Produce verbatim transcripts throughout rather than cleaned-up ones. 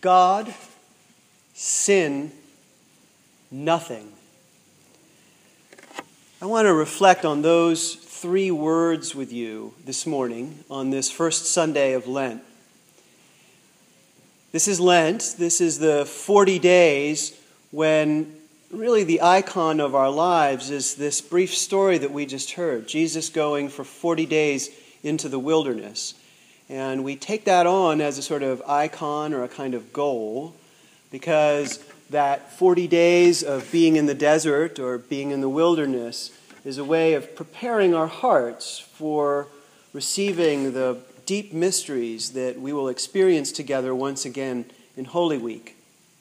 God, sin, nothing. I want to reflect on those three words with you this morning on this first Sunday of Lent. This is Lent. This is the forty days when really the icon of our lives is this brief story that we just heard. Jesus going for forty days into the wilderness. And we take that on as a sort of icon or a kind of goal because that forty days of being in the desert or being in the wilderness is a way of preparing our hearts for receiving the deep mysteries that we will experience together once again in Holy Week.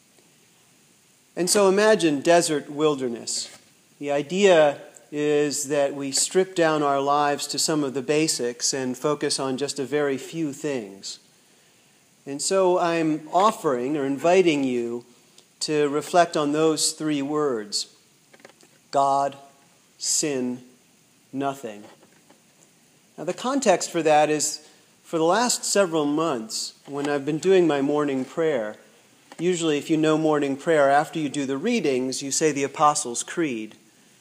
And so imagine desert wilderness. The idea is that we strip down our lives to some of the basics and focus on just a very few things. And so I'm offering or inviting you to reflect on those three words: God, sin, nothing. Now the context for that is for the last several months when I've been doing my morning prayer. Usually if you know morning prayer, after you do the readings, you say the Apostles' Creed.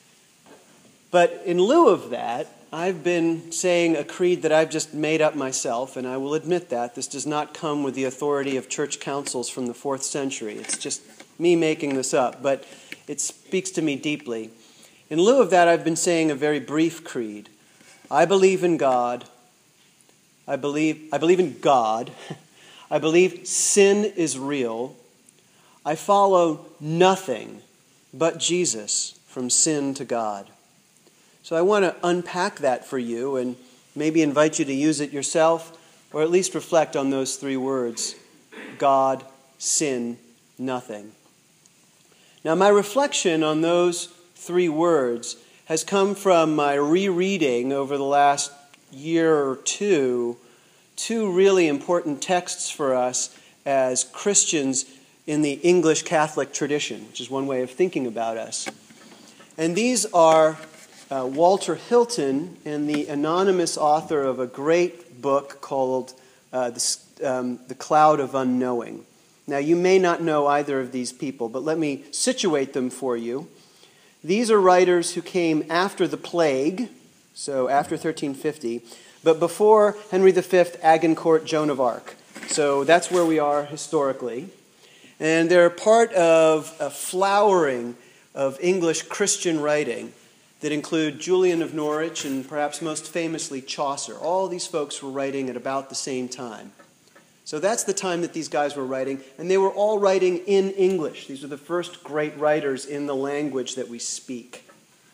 But in lieu of that, I've been saying a creed that I've just made up myself, and I will admit that. This does not come with the authority of church councils from the fourth century. It's just me making this up, but it speaks to me deeply. In lieu of that, I've been saying a very brief creed. I believe in God. I believe, I believe in God. I believe sin is real. I follow nothing but Jesus from sin to God. So I want to unpack that for you and maybe invite you to use it yourself, or at least reflect on those three words: God, sin, nothing. Now my reflection on those three words has come from my rereading over the last year or two two really important texts for us as Christians in the English Catholic tradition, which is one way of thinking about us. And these are uh, Walter Hilton and the anonymous author of a great book called uh, the, um, The Cloud of Unknowing. Now, you may not know either of these people, but let me situate them for you. These are writers who came after the plague, so after thirteen fifty, but before Henry the Fifth, Agincourt, Joan of Arc. So that's where we are historically. And they're part of a flowering of English Christian writing that include Julian of Norwich and perhaps most famously Chaucer. All these folks were writing at about the same time. So that's the time that these guys were writing, and they were all writing in English. These are the first great writers in the language that we speak.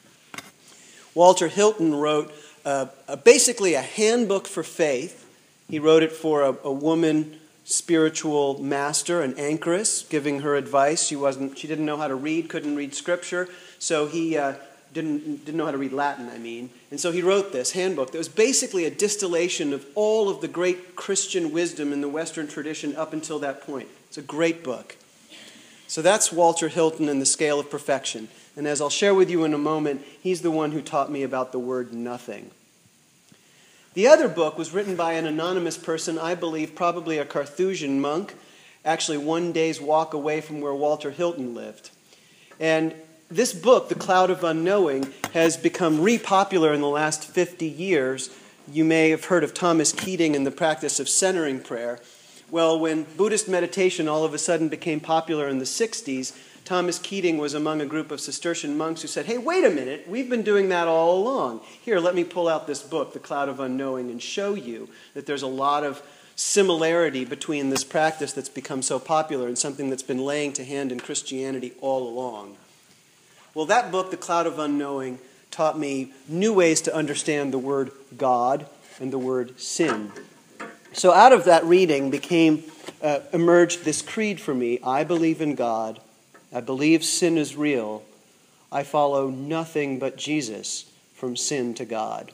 Walter Hilton wrote uh, a, basically a handbook for faith. He wrote it for a, a woman spiritual master, an anchoress, giving her advice. She wasn't, she didn't know how to read, couldn't read Scripture, so he uh, didn't didn't know how to read Latin. I mean, and so he wrote this handbook that was basically a distillation of all of the great Christian wisdom in the Western tradition up until that point. It's a great book. So that's Walter Hilton and the Scale of Perfection. And as I'll share with you in a moment, he's the one who taught me about the word nothing. The other book was written by an anonymous person, I believe probably a Carthusian monk, actually one day's walk away from where Walter Hilton lived. And this book, The Cloud of Unknowing, has become re-popular in the last fifty years. You may have heard of Thomas Keating and the practice of centering prayer. Well, when Buddhist meditation all of a sudden became popular in the sixties, Thomas Keating was among a group of Cistercian monks who said, hey, wait a minute, we've been doing that all along. Here, let me pull out this book, The Cloud of Unknowing, and show you that there's a lot of similarity between this practice that's become so popular and something that's been laying to hand in Christianity all along. Well, that book, The Cloud of Unknowing, taught me new ways to understand the word God and the word sin. So out of that reading became, uh, emerged this creed for me: I believe in God. I believe sin is real. I follow nothing but Jesus from sin to God.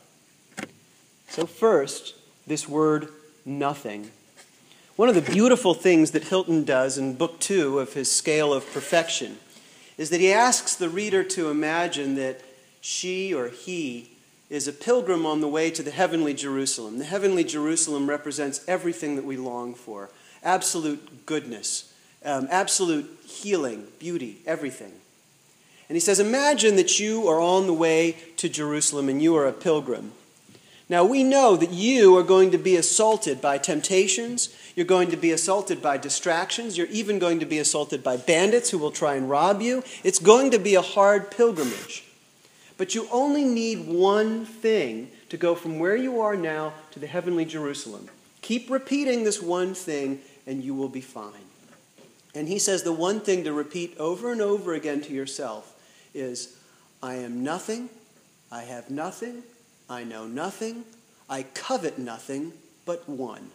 So first, this word nothing. One of the beautiful things that Hilton does in book two of his Scale of Perfection is that he asks the reader to imagine that she or he is a pilgrim on the way to the heavenly Jerusalem. The heavenly Jerusalem represents everything that we long for: absolute goodness, um, absolute healing, beauty, everything. And he says, imagine that you are on the way to Jerusalem and you are a pilgrim. Now we know that you are going to be assaulted by temptations, you're going to be assaulted by distractions, you're even going to be assaulted by bandits who will try and rob you. It's going to be a hard pilgrimage. But you only need one thing to go from where you are now to the heavenly Jerusalem. Keep repeating this one thing and you will be fine. And he says the one thing to repeat over and over again to yourself is, I am nothing, I have nothing, I know nothing, I covet nothing but one.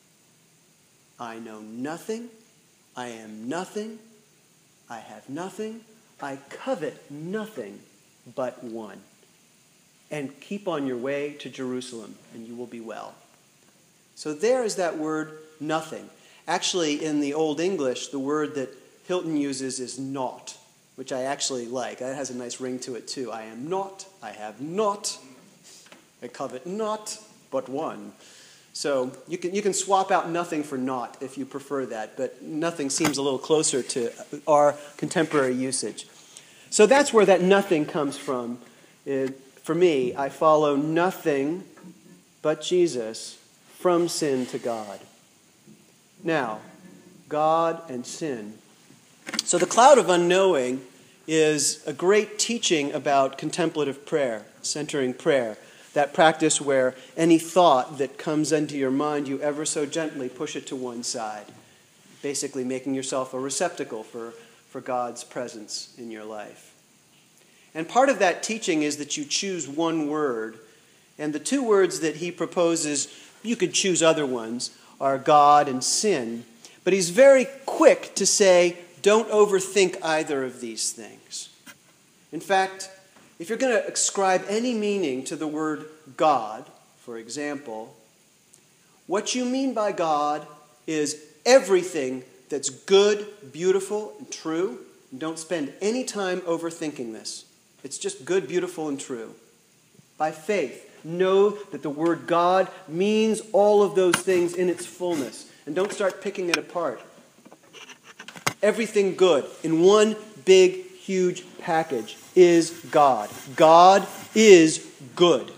I know nothing, I am nothing, I have nothing, I covet nothing but one. And keep on your way to Jerusalem, and you will be well. So there is that word, nothing. Actually, in the Old English, the word that Hilton uses is naught, which I actually like. That has a nice ring to it, too. I am not, I have not, I covet not, but one. So you can, you can swap out nothing for naught if you prefer that, but nothing seems a little closer to our contemporary usage. So that's where that nothing comes from. It, for me, I follow nothing but Jesus from sin to God. Now, God and sin. So the cloud of unknowing is a great teaching about contemplative prayer, centering prayer. That practice where any thought that comes into your mind, you ever so gently push it to one side. Basically making yourself a receptacle for, for God's presence in your life. And part of that teaching is that you choose one word. And the two words that he proposes, you could choose other ones, are God and sin. But he's very quick to say, don't overthink either of these things. In fact, if you're going to ascribe any meaning to the word God, for example, what you mean by God is everything that's good, beautiful, and true. Don't spend any time overthinking this. It's just good, beautiful, and true. By faith, know that the word God means all of those things in its fullness. And don't start picking it apart. Everything good in one big, huge package is God. God is good.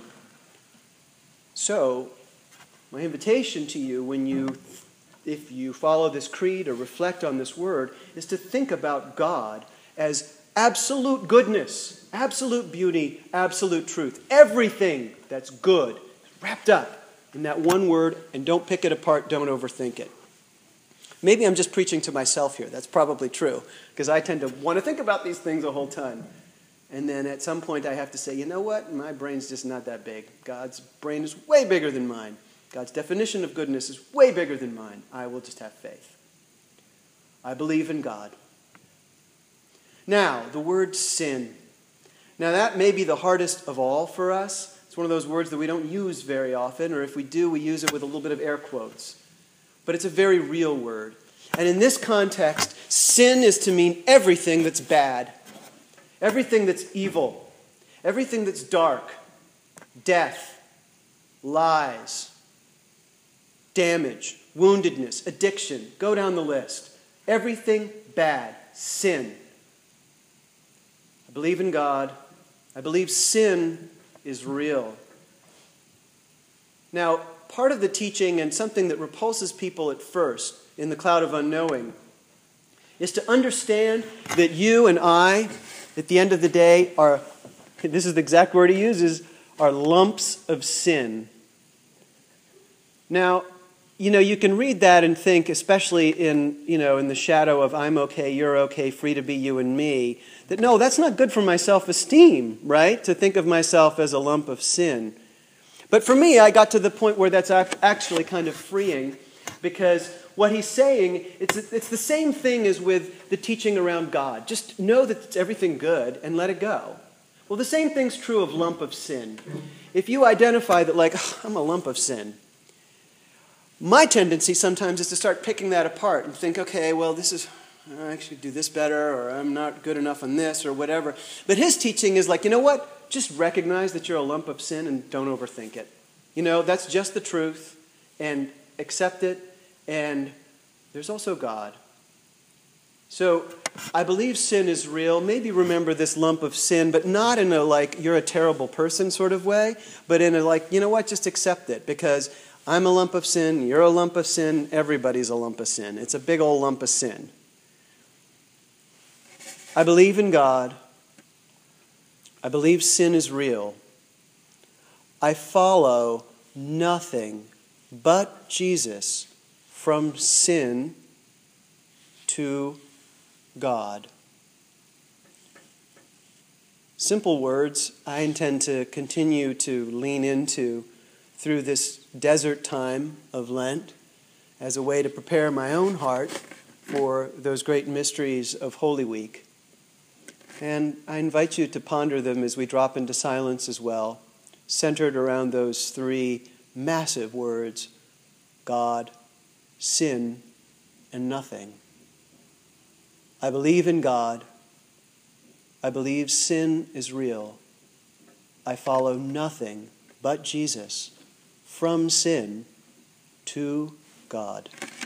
So, my invitation to you when you, if you follow this creed or reflect on this word, is to think about God as absolute goodness, absolute beauty, absolute truth. Everything that's good is wrapped up in that one word, and don't pick it apart, don't overthink it. Maybe I'm just preaching to myself here. That's probably true, because I tend to want to think about these things a whole ton. And then at some point I have to say, you know what? My brain's just not that big. God's brain is way bigger than mine. God's definition of goodness is way bigger than mine. I will just have faith. I believe in God. Now, the word sin. Now that may be the hardest of all for us. It's one of those words that we don't use very often, or if we do, we use it with a little bit of air quotes. But it's a very real word. And in this context, sin is to mean everything that's bad, everything that's evil, everything that's dark, death, lies, damage, woundedness, addiction. Go down the list. Everything bad, sin. I believe in God. I believe sin is real. Now, part of the teaching, and something that repulses people at first in the cloud of unknowing, is to understand that you and I, at the end of the day, are, this is the exact word he uses, are lumps of sin. Now, you know, you can read that and think, especially in, you know, in the shadow of I'm okay, you're okay, free to be you and me, that no, that's not good for my self-esteem, right? To think of myself as a lump of sin. But for me, I got to the point where that's actually kind of freeing, because what he's saying, it's, it's the same thing as with the teaching around God. Just know that it's everything good and let it go. Well, the same thing's true of lump of sin. If you identify that, like, oh, I'm a lump of sin, my tendency sometimes is to start picking that apart and think, okay, well, this is, I should do this better, or I'm not good enough on this, or whatever. But his teaching is like, you know what? Just recognize that you're a lump of sin and don't overthink it. You know, that's just the truth, and accept it, and there's also God. So I believe sin is real. Maybe remember this lump of sin, but not in a like, you're a terrible person sort of way, but in a like, you know what, just accept it, because I'm a lump of sin, you're a lump of sin, everybody's a lump of sin. It's a big old lump of sin. I believe in God. I believe sin is real. I follow nothing but Jesus from sin to God. Simple words I intend to continue to lean into through this desert time of Lent as a way to prepare my own heart for those great mysteries of Holy Week. And I invite you to ponder them as we drop into silence as well, centered around those three massive words: God, sin, and nothing. I believe in God. I believe sin is real. I follow nothing but Jesus from sin to God.